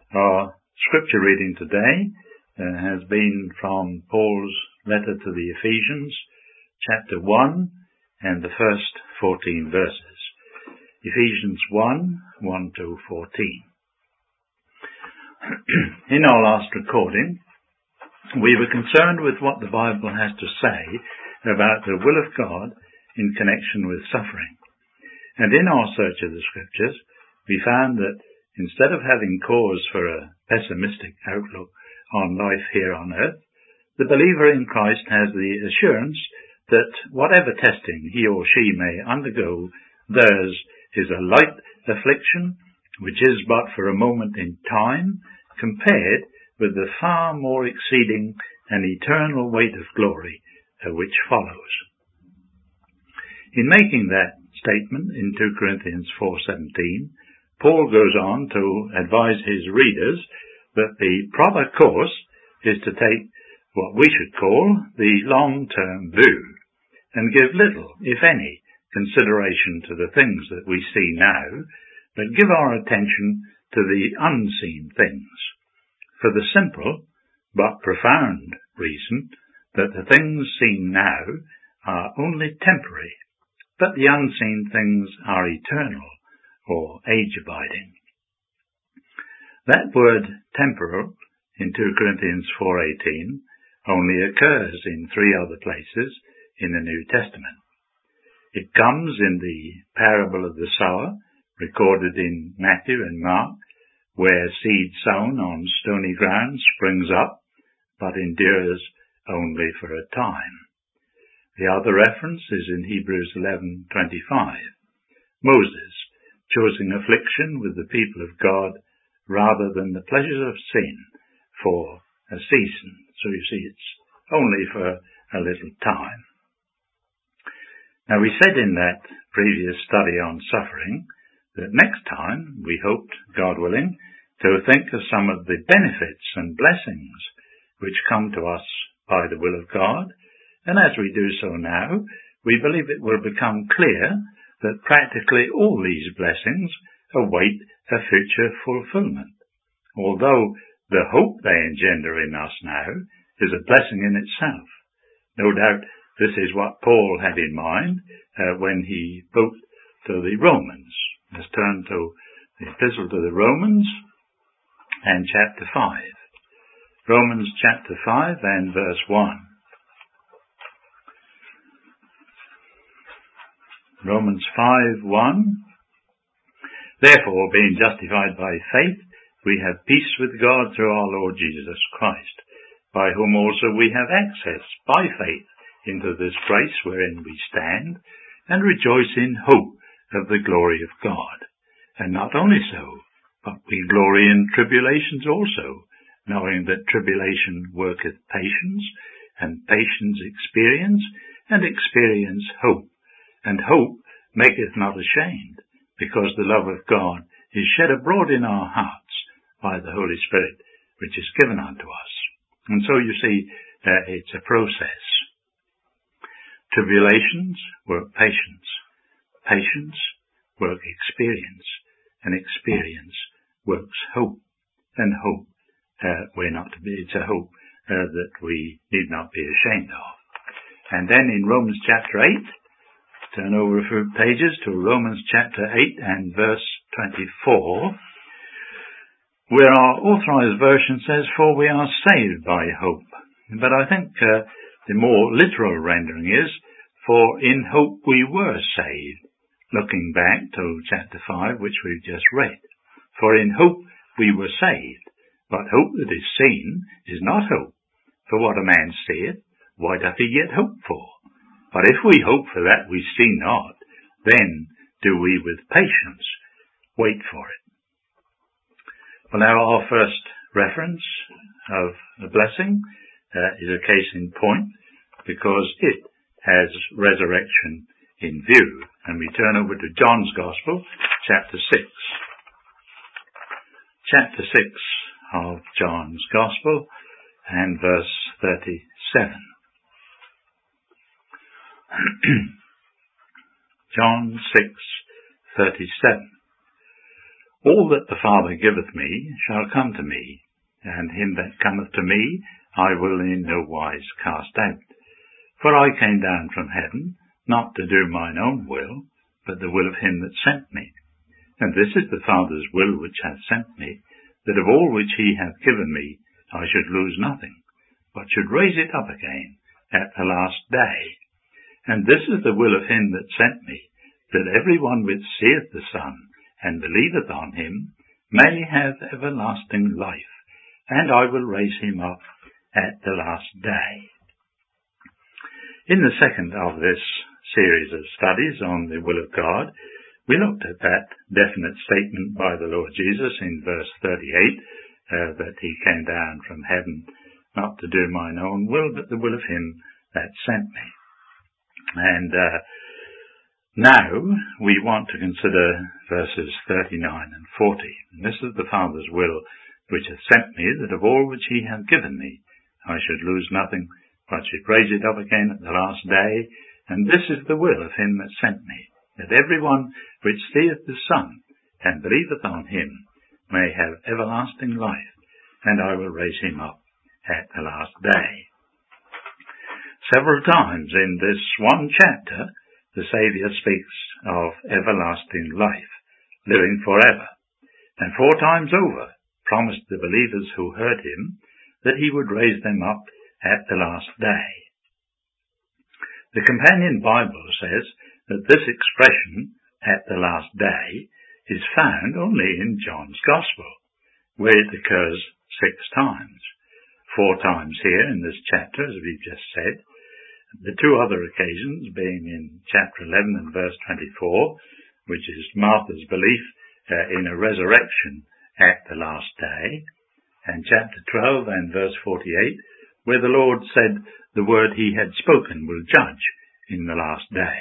Our scripture reading today has been from Paul's letter to the Ephesians, chapter 1, and the first 14 verses. Ephesians 1 to 14. In our last recording, we were concerned with what the Bible has to say about the will of God in connection with suffering. And in our search of the Scriptures, we found that instead of having cause for a pessimistic outlook on life here on earth, the believer in Christ has the assurance that whatever testing he or she may undergo, theirs is a light affliction, which is but for a moment in time, compared with the far more exceeding and eternal weight of glory which follows. In making that statement in 2 Corinthians 4:17, Paul goes on to advise his readers that the proper course is to take what we should call the long-term view and give little, if any, consideration to the things that we see now, but give our attention to the unseen things, for the simple but profound reason that the things seen now are only temporary, but the unseen things are eternal or age-abiding. That word temporal in 2 Corinthians 4:18 only occurs in 3 other places in the New Testament. It comes in the parable of the sower, recorded in Matthew and Mark, where seed sown on stony ground springs up, but endures only for a time. The other reference is in Hebrews 11:25. Moses, choosing affliction with the people of God rather than the pleasures of sin for a season. So you see, it's only for a little time. Now, we said in that previous study on suffering that next time we hoped, God willing, to think of some of the benefits and blessings which come to us by the will of God. And as we do so now, we believe it will become clear that practically all these blessings await a future fulfillment, although the hope they engender in us now is a blessing in itself. No doubt this is what Paul had in mind when he wrote to the Romans. Let's turn to the Epistle to the Romans and chapter 5. Romans chapter 5 and verse 1. Romans 5:1. Therefore, being justified by faith, we have peace with God through our Lord Jesus Christ, by whom also we have access by faith into this grace wherein we stand, and rejoice in hope of the glory of God. And not only so, but we glory in tribulations also, knowing that tribulation worketh patience, and patience experience, and experience hope. And hope maketh not ashamed, because the love of God is shed abroad in our hearts by the Holy Spirit, which is given unto us. And so you see, it's a process. Tribulations work patience. Patience work experience. And experience works hope. And hope, it's a hope that we need not be ashamed of. And then in Romans chapter 8, turn over a few pages to Romans chapter 8 and verse 24, where our authorized version says, "For we are saved by hope." But I think the more literal rendering is, "For in hope we were saved," looking back to chapter 5, which we've just read. "For in hope we were saved, but hope that is seen is not hope. For what a man seeth, why doth he yet hope for? But if we hope for that we see not, then do we with patience wait for it." Well, now our first reference of the blessing is a case in point, because it has resurrection in view. And we turn over to John's Gospel, chapter 6. Chapter 6 of John's Gospel and verse 37. John 6:37. All that the Father giveth me shall come to me, and him that cometh to me I will in no wise cast out. For I came down from heaven, not to do mine own will, but the will of him that sent me. And this is the Father's will which hath sent me, that of all which he hath given me I should lose nothing, but should raise it up again at the last day. And this is the will of him that sent me, that every one which seeth the Son, and believeth on him, may have everlasting life, and I will raise him up at the last day. In the second of this series of studies on the will of God, we looked at that definite statement by the Lord Jesus in verse 38, that he came down from heaven not to do mine own will, but the will of him that sent me. And now we want to consider verses 39 and 40. And this is the Father's will which hath sent me, that of all which he hath given me I should lose nothing, but should raise it up again at the last day. And this is the will of him that sent me, that every one which seeth the Son, and believeth on him, may have everlasting life, and I will raise him up at the last day. Several times in this one chapter, the Saviour speaks of everlasting life, living forever, and 4 times over promised the believers who heard him that he would raise them up at the last day. The Companion Bible says that this expression, at the last day, is found only in John's Gospel, where it occurs 6 times. 4 times here in this chapter, as we've just said. The 2 other occasions being in chapter 11 and verse 24, which is Martha's belief in a resurrection at the last day, and chapter 12 and verse 48, where the Lord said the word he had spoken will judge in the last day.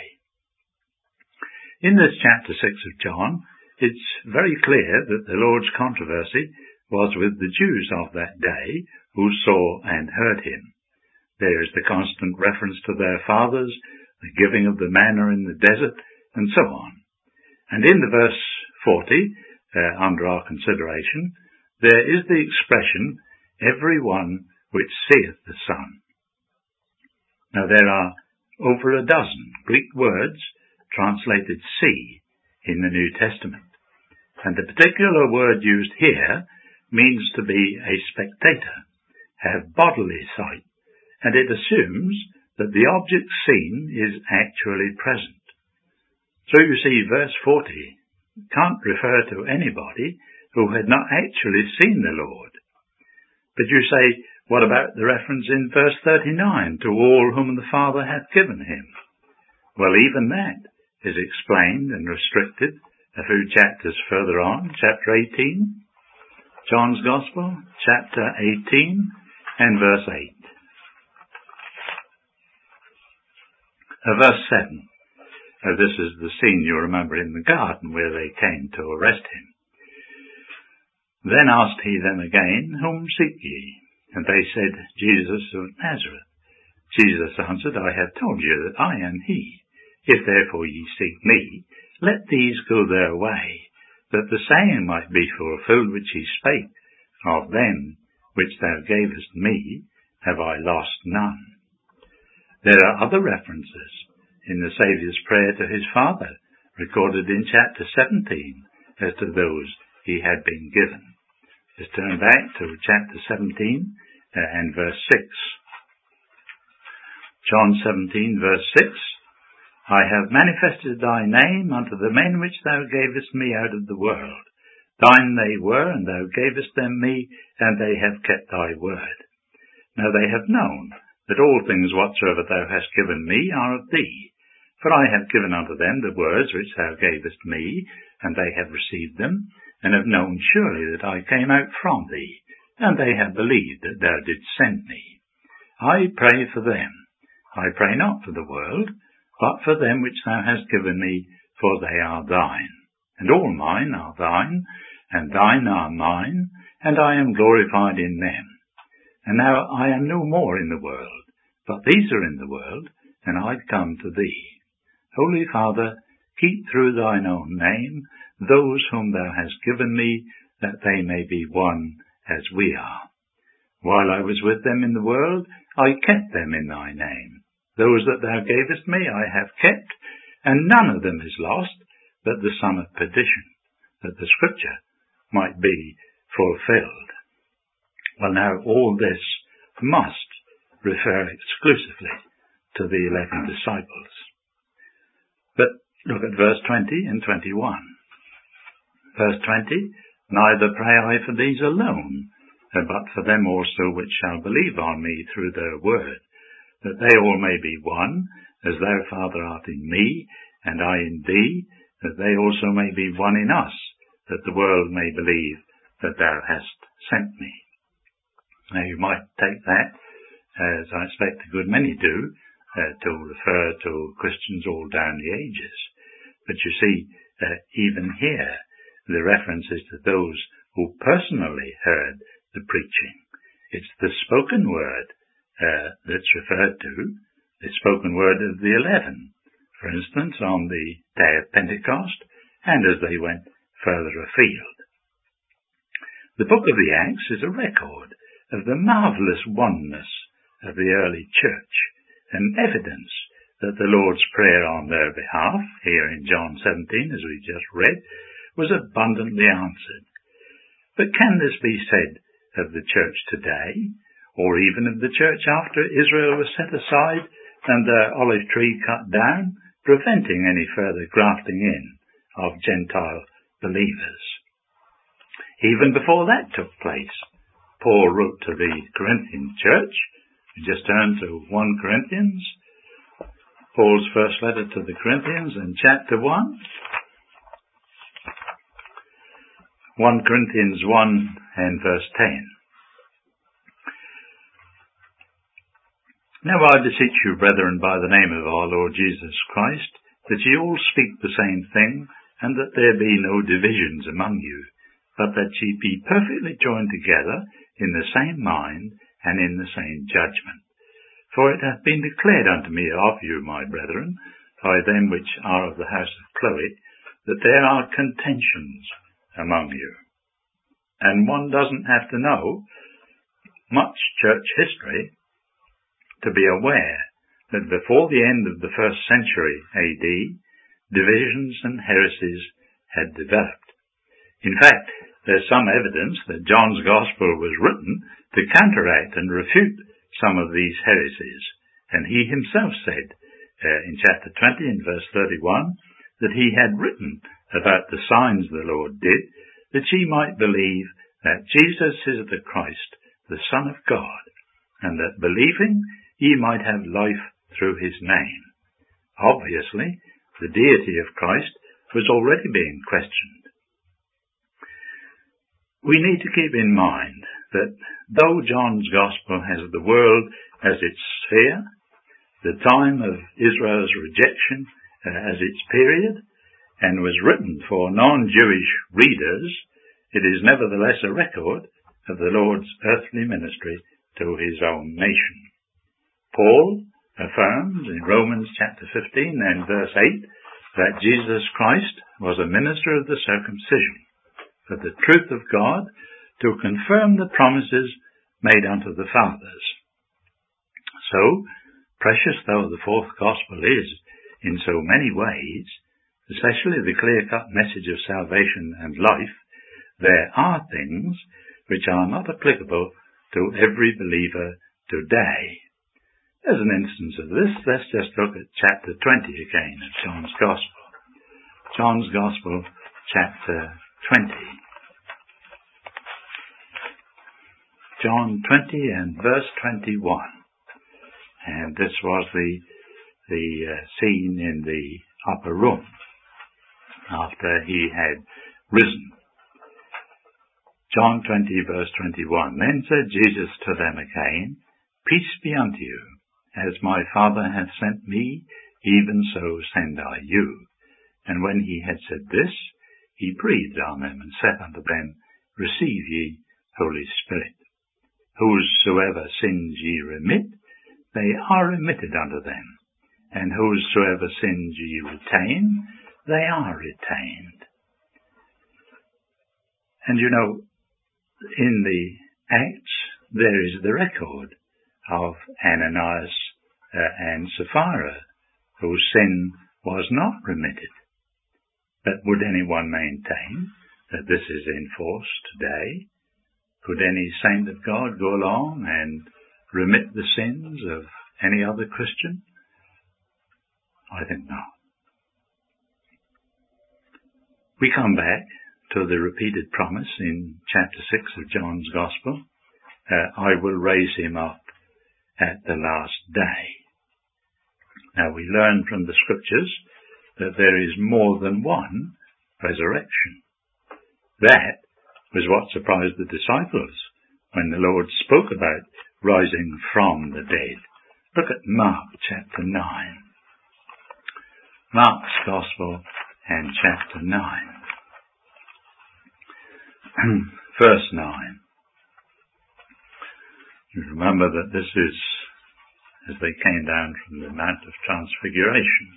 In this chapter 6 of John, it's very clear that the Lord's controversy was with the Jews of that day who saw and heard him. There is the constant reference to their fathers, the giving of the manna in the desert, and so on. And in the verse 40, under our consideration, there is the expression, every one which seeth the Son. Now there are over a dozen Greek words translated see in the New Testament, and the particular word used here means to be a spectator, have bodily sight, and it assumes that the object seen is actually present. So you see, verse 40 can't refer to anybody who had not actually seen the Lord. But you say, what about the reference in verse 39, to all whom the Father hath given him? Well, even that is explained and restricted a few chapters further on, chapter 18, John's Gospel, chapter 18 and verse 8. Verse 7. This is the scene you remember in the garden where they came to arrest him. Then asked he them again, whom seek ye? And they said, Jesus of Nazareth. Jesus answered, I have told you that I am he. If therefore ye seek me, let these go their way, that the saying might be fulfilled which he spake, of them which thou gavest me have I lost none. There are other references in the Saviour's prayer to his Father, recorded in chapter 17, as to those he had been given. Let's turn back to chapter 17 and verse 6. John 17, verse 6. I have manifested thy name unto the men which thou gavest me out of the world. Thine they were, and thou gavest them me, and they have kept thy word. Now they have known that all things whatsoever thou hast given me are of thee. For I have given unto them the words which thou gavest me, and they have received them, and have known surely that I came out from thee, and they have believed that thou didst send me. I pray for them. I pray not for the world, but for them which thou hast given me, for they are thine. And all mine are thine, and thine are mine, and I am glorified in them. And now I am no more in the world, but these are in the world, and I come to thee. Holy Father, keep through thine own name those whom thou hast given me, that they may be one as we are. While I was with them in the world, I kept them in thy name. Those that thou gavest me I have kept, and none of them is lost, but the son of perdition, that the scripture might be fulfilled. Well, now all this must refer exclusively to the 11 disciples. But look at verse 20 and 21. Verse 20, neither pray I for these alone, but for them also which shall believe on me through their word, that they all may be one, as thou, Father, art in me, and I in thee, that they also may be one in us, that the world may believe that thou hast sent me. Now you might take that, as I expect a good many do, to refer to Christians all down the ages. But you see, even here, the reference is to those who personally heard the preaching. It's the spoken word that's referred to, the spoken word of the 11, for instance, on the day of Pentecost, and as they went further afield. The book of the Acts is a record of the marvellous oneness of the early church, and evidence that the Lord's Prayer on their behalf, here in John 17, as we just read, was abundantly answered. But can this be said of the church today, or even of the church after Israel was set aside and the olive tree cut down, preventing any further grafting in of Gentile believers? Even before that took place, Paul wrote to the Corinthian church. We just turn to 1 Corinthians, Paul's first letter to the Corinthians, in chapter 1. 1 Corinthians 1 and verse 10. Now I beseech you, brethren, by the name of our Lord Jesus Christ, that ye all speak the same thing, and that there be no divisions among you, but that ye be perfectly joined together in the same mind and in the same judgment. For it hath been declared unto me of you, my brethren, by them which are of the house of Chloe, that there are contentions among you. And one doesn't have to know much church history to be aware that before the end of the 1st century AD, divisions and heresies had developed. In fact, there's some evidence that John's Gospel was written to counteract and refute some of these heresies. And he himself said in chapter 20 and verse 31 that he had written about the signs the Lord did, that ye might believe that Jesus is the Christ, the Son of God, and that believing ye might have life through his name. Obviously, the deity of Christ was already being questioned. We need to keep in mind that though John's Gospel has the world as its sphere, the time of Israel's rejection as its period, and was written for non-Jewish readers, it is nevertheless a record of the Lord's earthly ministry to his own nation. Paul affirms in Romans chapter 15 and verse 8 that Jesus Christ was a minister of the circumcision, for the truth of God, to confirm the promises made unto the fathers. So, precious though the fourth gospel is in so many ways, especially the clear-cut message of salvation and life, there are things which are not applicable to every believer today. As an instance of this, let's just look at chapter 20 again of John's Gospel. John's Gospel, chapter 20. John 20 and verse 21. And this was the scene in the upper room after he had risen. John 20 verse 21. Then said Jesus to them again, Peace be unto you. As my Father hath sent me, even so send I you. And when he had said this, he breathed on them and said unto them, Receive ye Holy Spirit. Whosoever sins ye remit, they are remitted unto them. And whosoever sins ye retain, they are retained. And you know, in the Acts, there is the record of Ananias and Sapphira, whose sin was not remitted. But would anyone maintain that this is in force today? Could any saint of God go along and remit the sins of any other Christian? I think not. We come back to the repeated promise in chapter 6 of John's Gospel. I will raise him up at the last day. Now we learn from the scriptures that there is more than one resurrection. That was what surprised the disciples when the Lord spoke about rising from the dead. Look at Mark chapter 9. Mark's Gospel and chapter 9. Verse 9. You remember that this is as they came down from the Mount of Transfiguration.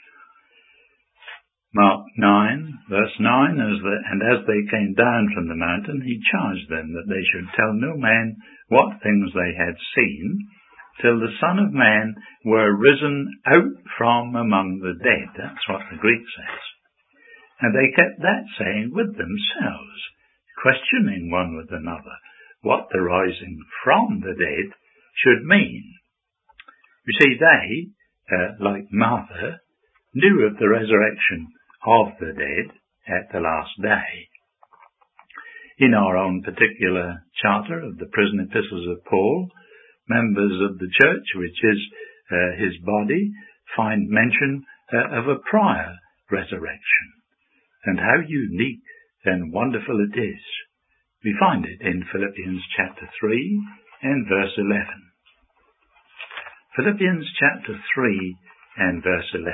Mark 9, verse 9, and as they came down from the mountain, he charged them that they should tell no man what things they had seen, till the Son of Man were risen out from among the dead. That's what the Greek says. And they kept that saying with themselves, questioning one with another what the rising from the dead should mean. You see, they, like Martha, knew of the resurrection of the dead at the last day. In our own particular charter of the prison epistles of Paul, members of the church, which is his body, find mention of a prior resurrection. And how unique and wonderful it is. We find it in Philippians chapter 3 and verse 11. Philippians chapter 3 and verse 11,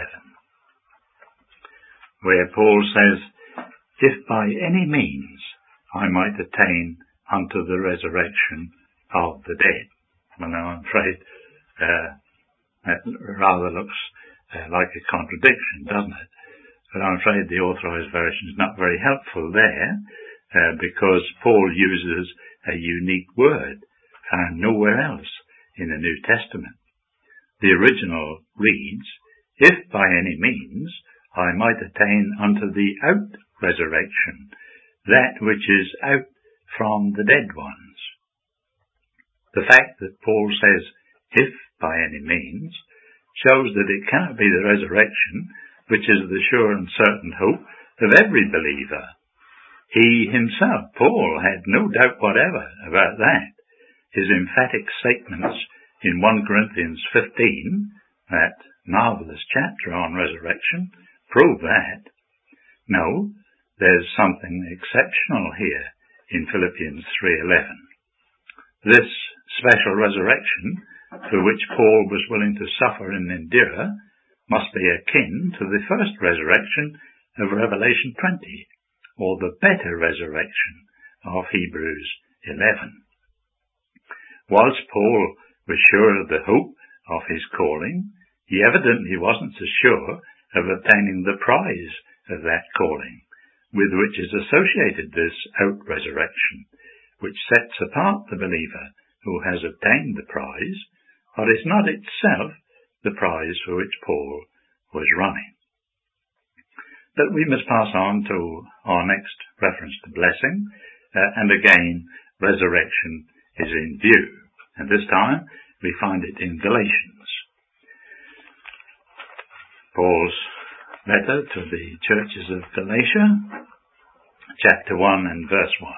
where Paul says, if by any means I might attain unto the resurrection of the dead. Well, now I'm afraid that rather looks like a contradiction, doesn't it? But I'm afraid the Authorized Version is not very helpful there, because Paul uses a unique word found nowhere else in the New Testament. The original reads, if by any means I might attain unto the out-resurrection, that which is out from the dead ones. The fact that Paul says, if by any means, shows that it cannot be the resurrection, which is the sure and certain hope of every believer. He himself, Paul, had no doubt whatever about that. His emphatic statements in 1 Corinthians 15, that marvellous chapter on resurrection, prove that. No, there's something exceptional here in Philippians 3:11. This special resurrection, for which Paul was willing to suffer and endure, must be akin to the first resurrection of Revelation 20, or the better resurrection of Hebrews 11. Whilst Paul was sure of the hope of his calling, he evidently wasn't so sure of obtaining the prize of that calling, with which is associated this out-resurrection, which sets apart the believer who has obtained the prize, but is not itself the prize for which Paul was running. But we must pass on to our next reference to blessing, and again, resurrection is in view. And this time, we find it in Galatians. Paul's letter to the churches of Galatia, chapter 1 and verse 1.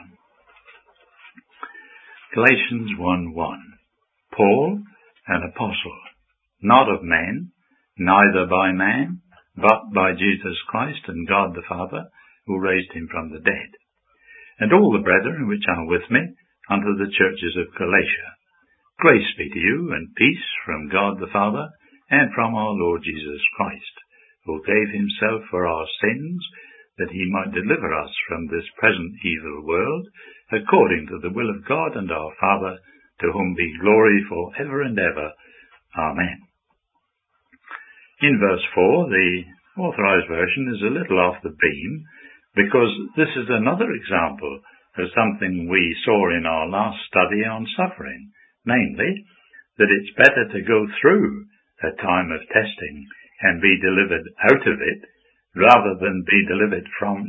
Galatians 1:1. Paul, an apostle, not of men, neither by man, but by Jesus Christ and God the Father, who raised him from the dead. And all the brethren which are with me unto the churches of Galatia. Grace be to you and peace from God the Father and from our Lord Jesus Christ, who gave himself for our sins, that he might deliver us from this present evil world, according to the will of God and our Father, to whom be glory for ever and ever. Amen. In verse 4, the Authorized Version is a little off the beam, because this is another example as something we saw in our last study on suffering, namely, that it's better to go through a time of testing and be delivered out of it, rather than be delivered from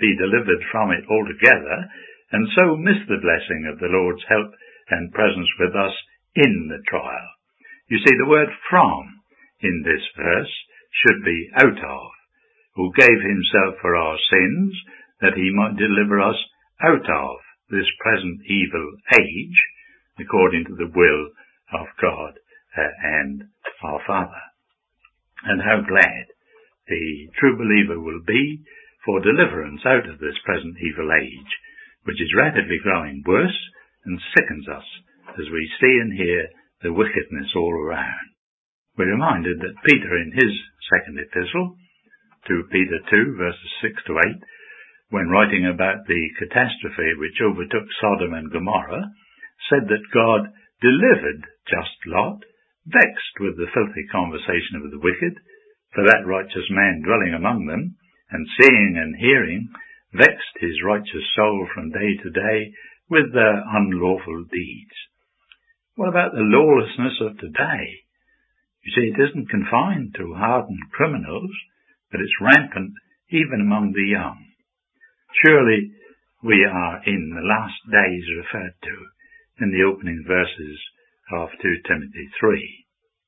it altogether, and so miss the blessing of the Lord's help and presence with us in the trial. You see, the word from in this verse should be out of, who gave himself for our sins, that he might deliver us out of this present evil age, according to the will of God and our Father. And how glad the true believer will be for deliverance out of this present evil age, which is rapidly growing worse and sickens us as we see and hear the wickedness all around. We're reminded that Peter, in his second epistle, 2 Peter 2, verses 6 to 8, when writing about the catastrophe which overtook Sodom and Gomorrah, said that God delivered just Lot, vexed with the filthy conversation of the wicked, for that righteous man dwelling among them, and seeing and hearing, vexed his righteous soul from day to day with their unlawful deeds. What about the lawlessness of today? You see, it isn't confined to hardened criminals, but it's rampant even among the young. Surely we are in the last days referred to in the opening verses of 2 Timothy 3.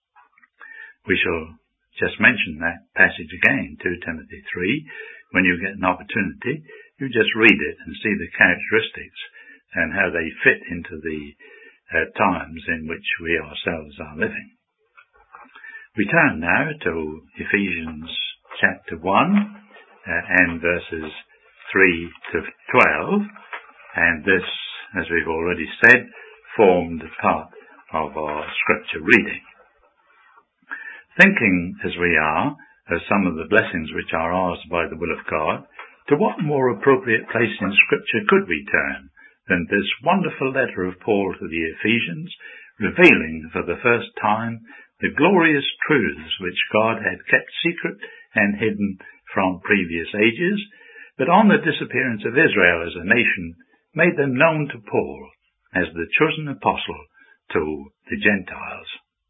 We shall just mention that passage again, 2 Timothy 3. When you get an opportunity, you just read it and see the characteristics and how they fit into the times in which we ourselves are living. We turn now to Ephesians chapter 1 and verses 3 to 12, and this, as we've already said, formed part of our scripture reading. Thinking as we are of some of the blessings which are ours by the will of God, to what more appropriate place in scripture could we turn than this wonderful letter of Paul to the Ephesians, revealing for the first time the glorious truths which God had kept secret and hidden from previous ages, but on the disappearance of Israel as a nation, made them known to Paul as the chosen apostle to the Gentiles.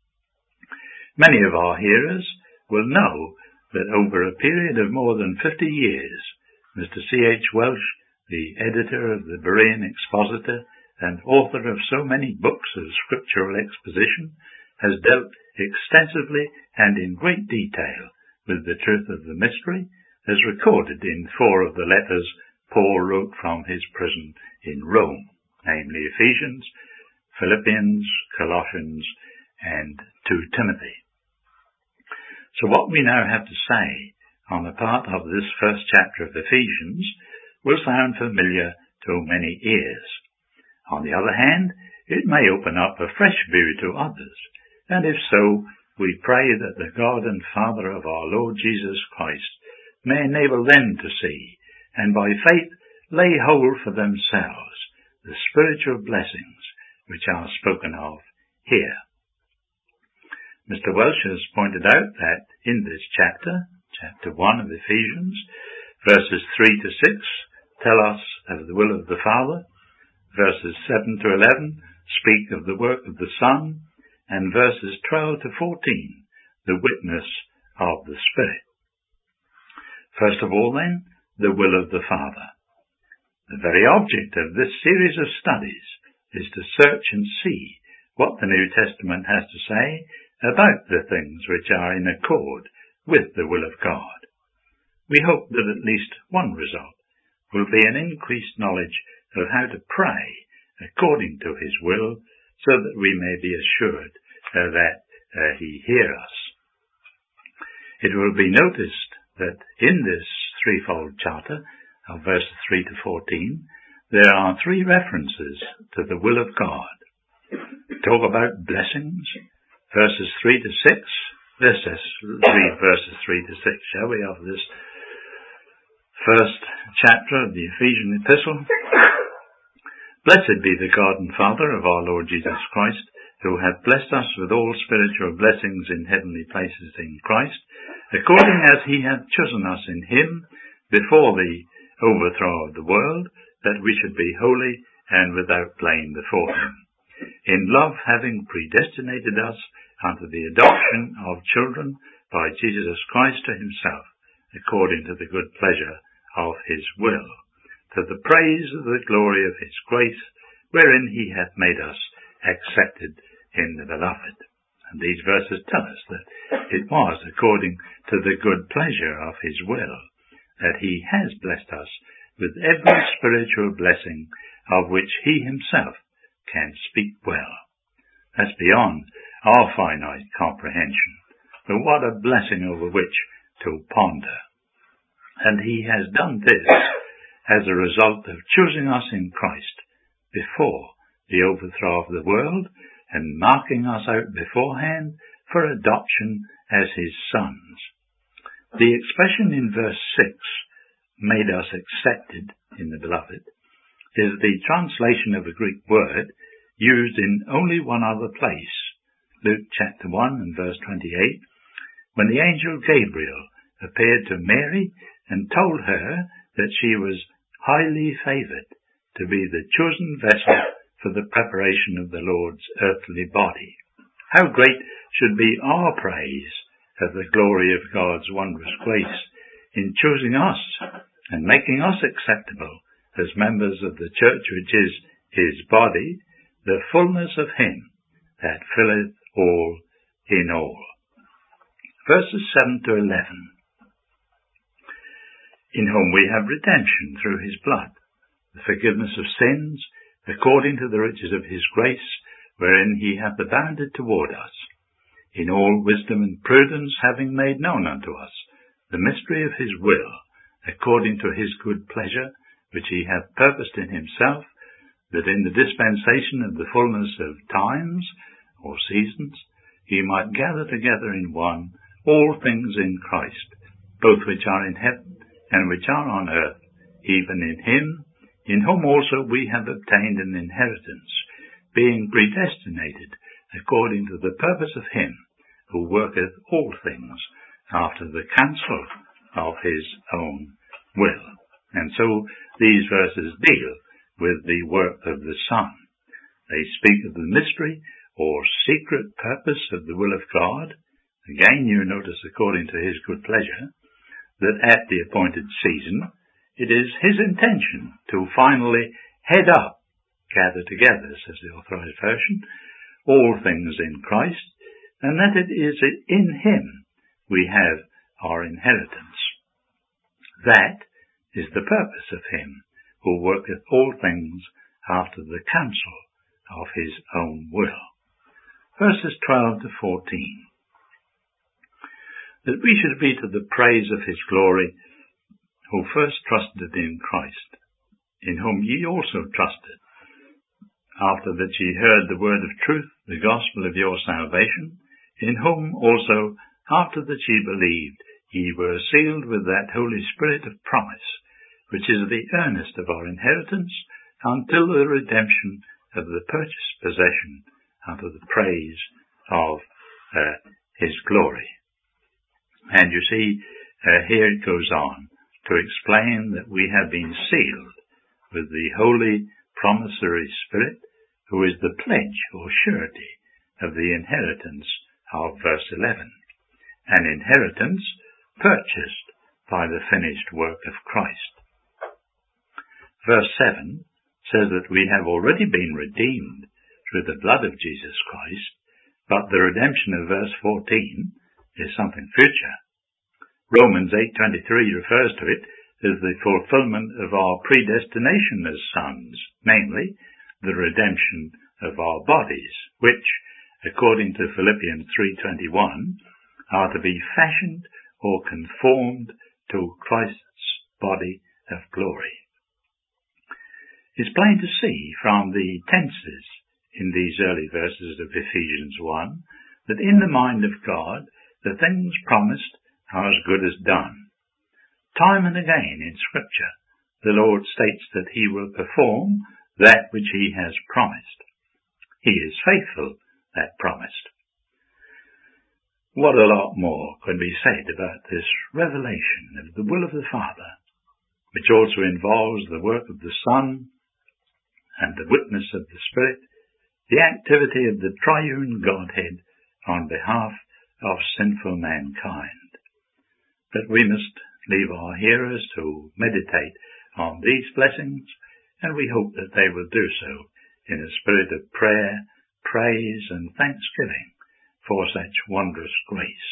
Many of our hearers will know that over a period of more than 50 years, Mr. C.H. Welsh, the editor of the Berean Expositor and author of so many books of scriptural exposition, has dealt extensively and in great detail with the truth of the mystery, as recorded in 4 of the letters Paul wrote from his prison in Rome, namely Ephesians, Philippians, Colossians, and 2 Timothy. So what we now have to say on the part of this first chapter of Ephesians will sound familiar to many ears. On the other hand, it may open up a fresh view to others, and if so, we pray that the God and Father of our Lord Jesus Christ may enable them to see, and by faith lay hold for themselves the spiritual blessings which are spoken of here. Mr. Welsh has pointed out that in this chapter 1 of Ephesians, verses 3 to 6 tell us of the will of the Father, verses 7 to 11 speak of the work of the Son, and verses 12 to 14 the witness of the Spirit. First of all, then, the will of the Father. The very object of this series of studies is to search and see what the New Testament has to say about the things which are in accord with the will of God. We hope that at least one result will be an increased knowledge of how to pray according to his will, so that we may be assured that he hears us. It will be noticed that in this threefold charter of verses 3 to 14, there are 3 references to the will of God. Talk about blessings, verses 3 to 6. Let's just read verses 3 to 6, shall we, of this first chapter of the Ephesian epistle. Blessed be the God and Father of our Lord Jesus Christ, who hath blessed us with all spiritual blessings in heavenly places in Christ, according as he hath chosen us in him before the overthrow of the world, that we should be holy and without blame before him. In love, having predestinated us unto the adoption of children by Jesus Christ to himself, according to the good pleasure of his will, to the praise of the glory of his grace, wherein he hath made us accepted in the beloved. And these verses tell us that it was according to the good pleasure of his will that he has blessed us with every spiritual blessing of which he himself can speak well. That's beyond our finite comprehension, but what a blessing over which to ponder. And he has done this as a result of choosing us in Christ before the overthrow of the world and marking us out beforehand for adoption as his sons. The expression in verse 6, made us accepted in the beloved, is the translation of a Greek word used in only one other place, Luke chapter 1 and verse 28, when the angel Gabriel appeared to Mary and told her that she was highly favoured to be the chosen vessel for the preparation of the Lord's earthly body. How great should be our praise of the glory of God's wondrous grace in choosing us and making us acceptable as members of the church which is his body, the fullness of him that filleth all in all. Verses 7 to 11. In whom we have redemption through his blood, the forgiveness of sins, according to the riches of his grace, wherein he hath abounded toward us, in all wisdom and prudence, having made known unto us the mystery of his will, according to his good pleasure, which he hath purposed in himself, that in the dispensation of the fullness of times, or seasons, he might gather together in one all things in Christ, both which are in heaven and which are on earth, even in him, in whom also we have obtained an inheritance, being predestinated according to the purpose of him who worketh all things after the counsel of his own will. And so these verses deal with the work of the Son. They speak of the mystery or secret purpose of the will of God. Again, you notice, according to his good pleasure, that at the appointed season it is his intention to finally head up, gather together, says the Authorized Version, all things in Christ, and that it is in him we have our inheritance. That is the purpose of him who worketh all things after the counsel of his own will. Verses 12 to 14. That we should be to the praise of his glory, who first trusted in Christ, in whom ye also trusted, after that ye heard the word of truth, the gospel of your salvation, in whom also, after that ye believed, ye were sealed with that Holy Spirit of promise, which is the earnest of our inheritance, until the redemption of the purchased possession, unto the praise of his glory. And you see, here it goes on to explain that we have been sealed with the Holy Promissory Spirit, who is the pledge or surety of the inheritance of verse 11. An inheritance purchased by the finished work of Christ. Verse 7 says that we have already been redeemed through the blood of Jesus Christ, but the redemption of verse 14 is something future. Romans 8:23 refers to it as the fulfillment of our predestination as sons, namely, the redemption of our bodies, which, according to Philippians 3:21, are to be fashioned or conformed to Christ's body of glory. It's plain to see from the tenses in these early verses of Ephesians 1 that in the mind of God the things promised are as good as done. Time and again in Scripture the Lord states that he will perform that which he has promised. He is faithful that promised. What a lot more can be said about this revelation of the will of the Father, which also involves the work of the Son and the witness of the Spirit, the activity of the triune Godhead on behalf of sinful mankind. But we must leave our hearers to meditate on these blessings, and we hope that they will do so in a spirit of prayer, praise and thanksgiving for such wondrous grace.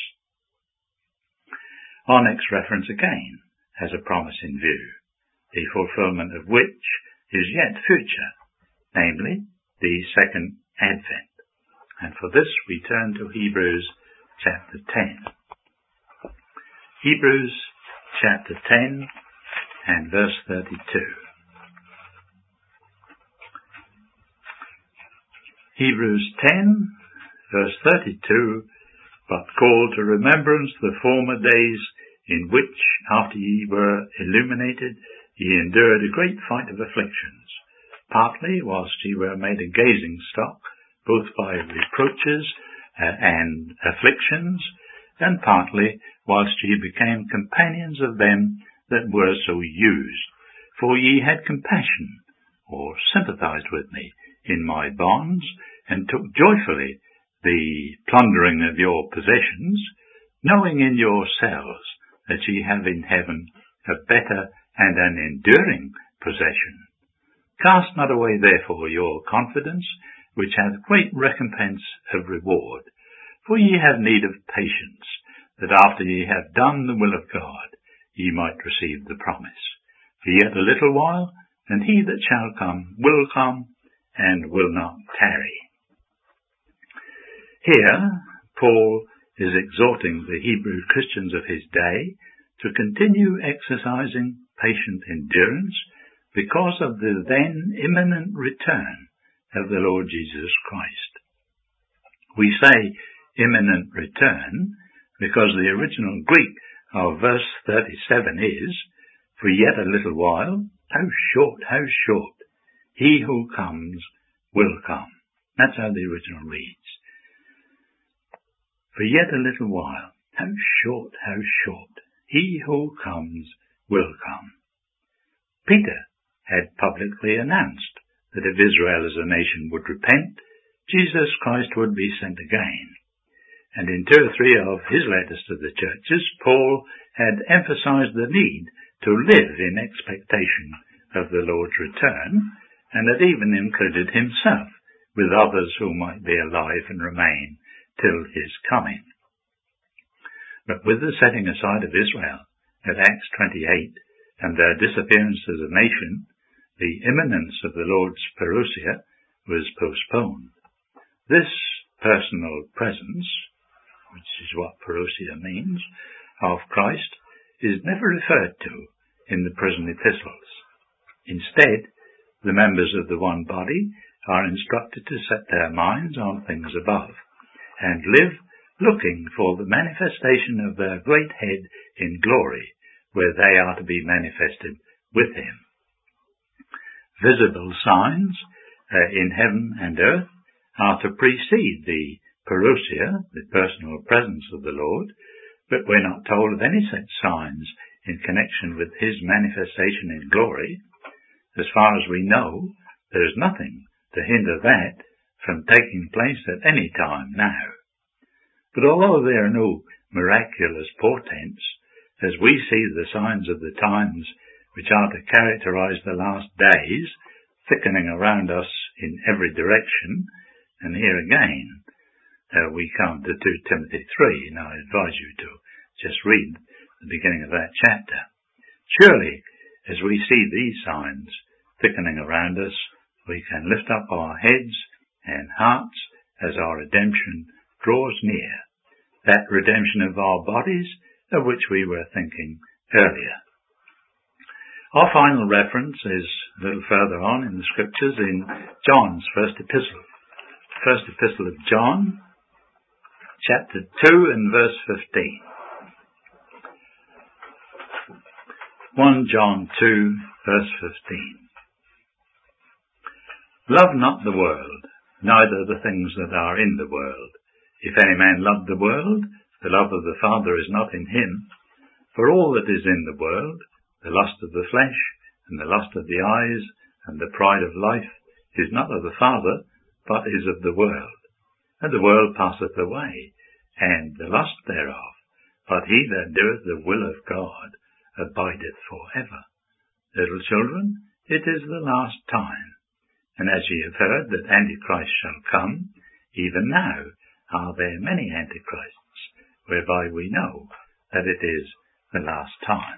Our next reference again has a promise in view, the fulfillment of which is yet future, namely the second advent. And for this we turn to Hebrews chapter 10. Hebrews chapter 10 and verse 32. Hebrews 10 verse 32, but call to remembrance the former days in which, after ye were illuminated, ye endured a great fight of afflictions, partly whilst ye were made a gazing stock, both by reproaches and afflictions, and partly whilst ye became companions of them that were so used. For ye had compassion, or sympathized with me, in my bonds, and took joyfully the plundering of your possessions, knowing in yourselves that ye have in heaven a better and an enduring possession. Cast not away therefore your confidence, which hath great recompense of reward. For ye have need of patience, that after ye have done the will of God, ye might receive the promise. For yet a little while, and he that shall come will come, and will not tarry. Here, Paul is exhorting the Hebrew Christians of his day to continue exercising patient endurance because of the then imminent return of the Lord Jesus Christ. We say imminent return because the original Greek of verse 37 is, for yet a little while, how short, he who comes will come. That's how the original reads. For yet a little while, how short, he who comes will come. Peter had publicly announced that if Israel as a nation would repent, Jesus Christ would be sent again. And in 2 or 3 of his letters to the churches, Paul had emphasized the need to live in expectation of the Lord's return, and had even included himself with others who might be alive and remain till his coming. But with the setting aside of Israel at Acts 28 and their disappearance as a nation, the imminence of the Lord's parousia was postponed. This personal presence, which is what parousia means, of Christ is never referred to in the prison epistles. Instead, the members of the one body are instructed to set their minds on things above, and live looking for the manifestation of their great head in glory, where they are to be manifested with him. Visible signs in heaven and earth are to precede the parousia, the personal presence of the Lord, but we're not told of any such signs in connection with his manifestation in glory. As far as we know, there is nothing to hinder that from taking place at any time now. But although there are no miraculous portents, as we see the signs of the times which are to characterize the last days thickening around us in every direction, and here again we come to 2 Timothy 3, and I advise you to just read the beginning of that chapter. Surely, as we see these signs thickening around us, we can lift up our heads and hearts as our redemption draws near, that redemption of our bodies of which we were thinking earlier. Our final reference is a little further on in the scriptures in John's first epistle. First epistle of John, chapter 2 and verse 15. 1 John 2, verse 15. Love not the world, neither the things that are in the world. If any man love the world, the love of the Father is not in him. For all that is in the world, The lust of the flesh, and the lust of the eyes, and the pride of life is not of the Father, but is of the world. And the world passeth away, and the lust thereof, but he that doeth the will of God abideth for ever. Little children, it is the last time. And as ye have heard that Antichrist shall come, even now are there many Antichrists, whereby we know that it is the last time.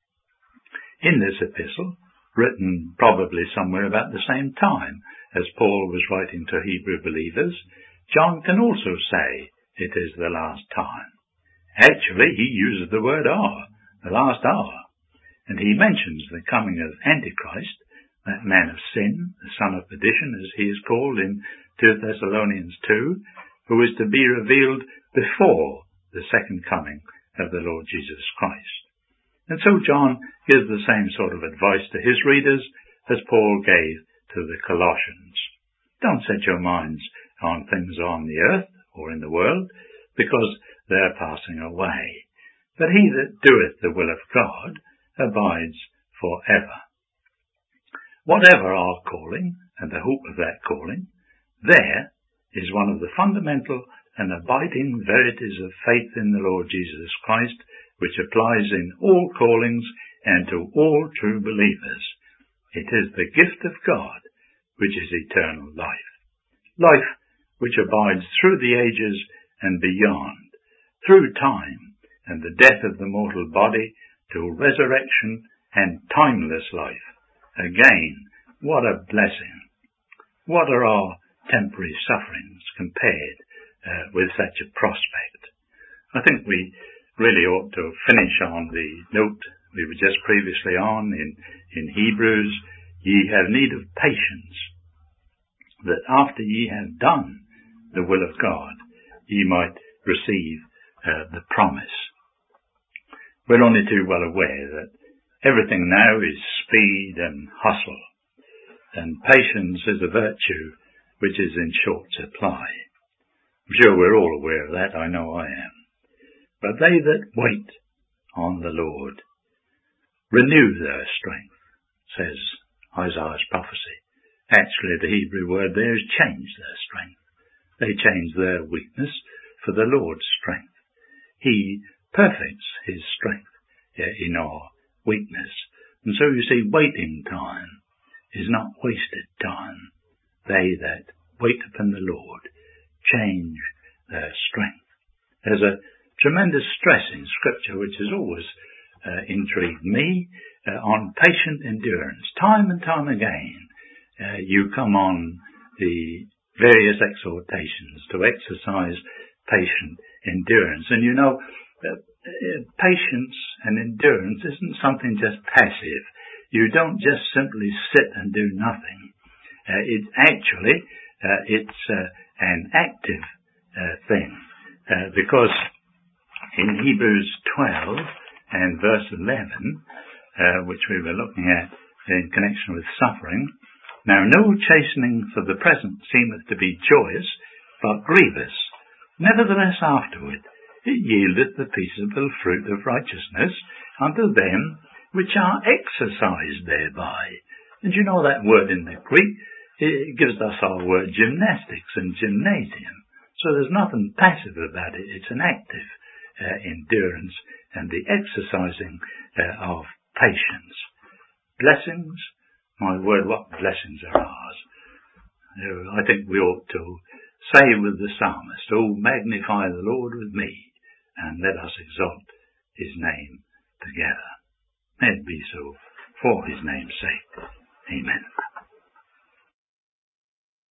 In this epistle, written probably somewhere about the same time as Paul was writing to Hebrew believers, John can also say it is the last time. Actually, he uses the word hour, the last hour, and he mentions the coming of Antichrist, that man of sin, the son of perdition, as he is called in 2 Thessalonians 2, who is to be revealed before the second coming of the Lord Jesus Christ. And so John gives the same sort of advice to his readers as Paul gave to the Colossians. Don't set your minds on things on the earth or in the world, because they are passing away. But he that doeth the will of God abides for ever. Whatever our calling and the hope of that calling, there is one of the fundamental and abiding verities of faith in the Lord Jesus Christ, which applies in all callings and to all true believers. It is the gift of God, which is eternal life. Life which abides through the ages and beyond, through time and the death of the mortal body, to resurrection and timeless life. Again, what a blessing. What are our temporary sufferings compared with such a prospect? I think we really ought to finish on the note we were just previously on in Hebrews. Ye have need of patience, that after ye have done the will of God, ye might receive the promise. We're only too well aware that everything now is speed and hustle, and patience is a virtue which is in short supply. I'm sure we're all aware of that. I know I am. But they that wait on the Lord renew their strength, says Isaiah's prophecy. Actually, the Hebrew word there is change their strength. They change their weakness for the Lord's strength. He perfects his strength in our weakness. And so you see, waiting time is not wasted time. They that wait upon the Lord change their strength. There's a tremendous stress in Scripture which has always intrigued me on patient endurance. Time and time again, you come on the various exhortations to exercise patient endurance. And you know, patience and endurance isn't something just passive. You don't just simply sit and do nothing. It's actually an active thing, because in Hebrews 12 and verse 11, which we were looking at in connection with suffering, now no chastening for the present seemeth to be joyous, but grievous. Nevertheless afterward it yieldeth the peaceable fruit of righteousness unto them which are exercised thereby. And you know that word in the Greek, it gives us our word gymnastics and gymnasium. So there's nothing passive about it. It's an active endurance and the exercising of patience. Blessings, my word, what blessings are ours. I think we ought to say with the psalmist, "Oh, magnify the Lord with me, and let us exalt his name together." May it be so for his name's sake. Amen.